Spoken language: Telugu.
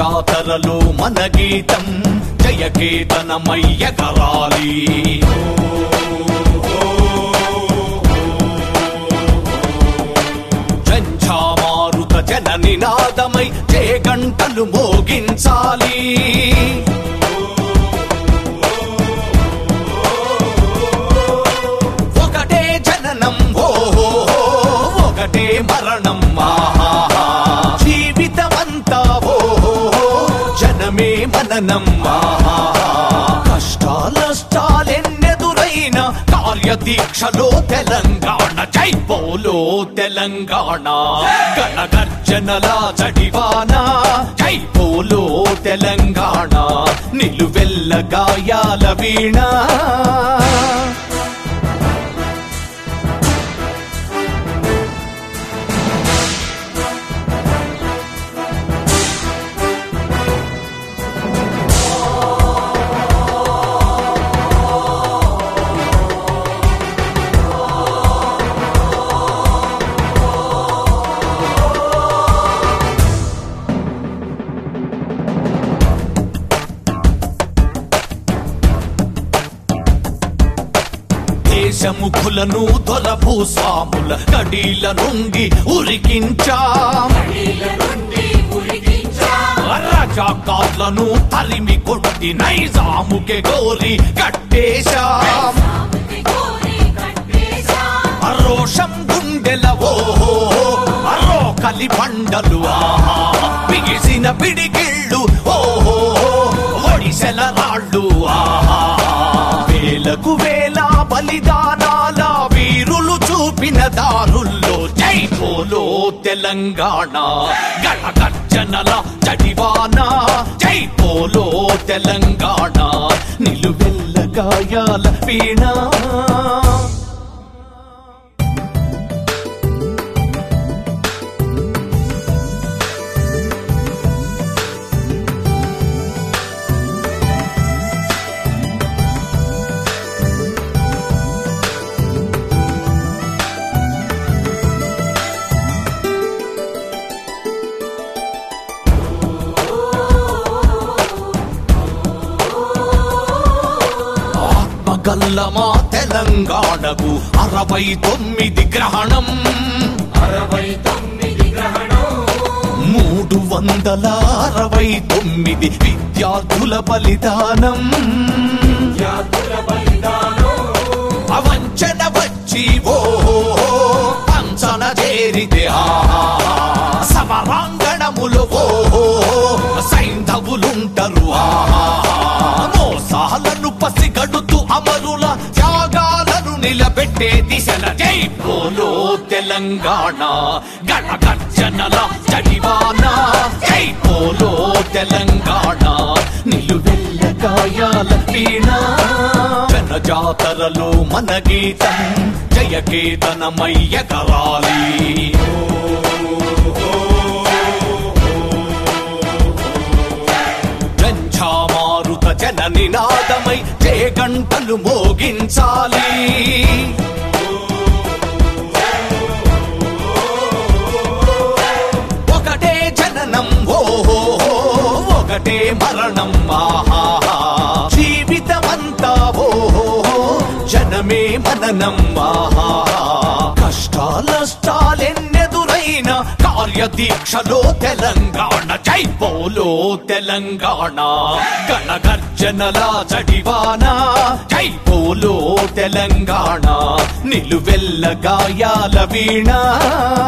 జాతరలో మన గీతం జయకేతనమై ఎగరాలి. జంఝామారుత జన నినాదమై జయగంటలు మోగించాలి. ఒకటే జననం ఒకటే మరణం జీవితమంతా జనమే మననం. కష్టాలెన్నెదురైన కార్యదీక్షలో తెలంగాణ జై బోలో తెలంగాణ. గణగర్జనల జడివాన జై బోలో తెలంగాణ. నిలువెల్ల గాయాల వీణ దేశముఖులను దొరభూస్వాముల కడీల నుండి ఉరికించాం. రజాకార్లను తరిమి కొట్టి నైజాముకే గోరి కట్టేశాం. రోషం గుండెల అరో కలి బండలు బిగిసిన పిడికిళ్ళు ఒడిసెల రాళ్ళు. వేలకు వేల బలిదానాల వీరులు చూపిన దారుల్లో జై బోలో తెలంగాణ. గణగర్జనల జడివాన జై బోలో తెలంగాణ. నిలువెల్ల గాయాల వీణ గల్లమా తెలంగాణకు 69 గ్రహణం. 369 విద్యార్థుల బలిదానం. అవంచన వచ్చి పంచన చేరితే సమరాంగణములు సైంధవులుంటరు. మోసాలను పసిగడుతూ అమరుల త్యాగాలను నిలబెట్టే దిశల జై బోలో తెలంగాణ. గణగర్జనల జడివాన జై బోలో తెలంగాణ. నిలువెల్ల గాయాల వీణ జనజాతరలో మన గీతం జయకేతనమై ఎగరాలి. జంఝామారుత జన నినాదమై జయగంటలు మోగించాలి. ఒకటే జననం ఒకటే మరణం జీవితమంతా జనమే మననం. కష్టాలెన్నెదురైన కార్యదీక్షలో తెలంగాణ జై బోలో తెలంగాణ. గణగర్జనల జడివాన జై బోలో తెలంగాణ. నిలువెల్ల గాయాల వీణ